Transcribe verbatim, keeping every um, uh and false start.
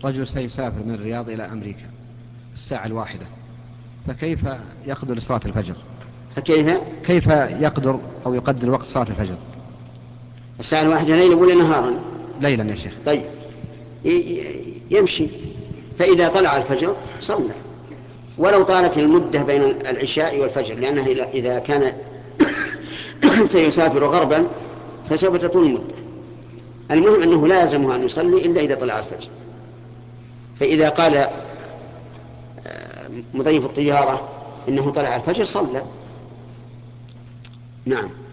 رجل سيسافر من الرياض إلى أمريكا الساعة الواحدة، فكيف يقدر صلاة الفجر؟ فكيف كيف يقدر أو يقدر وقت صلاة الفجر؟ الساعة الواحدة ليلا ولا نهارا؟ ليلا يا شيخ. طيب يمشي، فإذا طلع الفجر صلى، ولو طالت المدة بين العشاء والفجر، لأنه إذا كان سيسافر غربا فسوف تطول المدة. المهم أنه لا يلزمه أن يصلي إلا إذا طلع الفجر. فإذا قال مضيف الطيارة إنه طلع الفجر صلى. نعم.